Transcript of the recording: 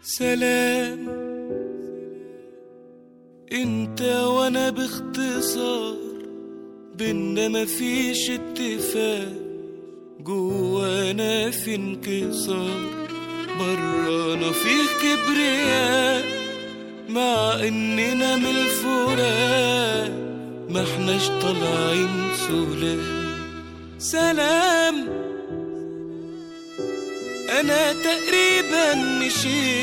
سلام انت وانا باختصار، بينا مفيش اتفاق، جوانا في انكسار، برانا فيه كبرياء، مع اننا من الفراق ما احناش طالعين سلام. سلام انا تقريبا مشيت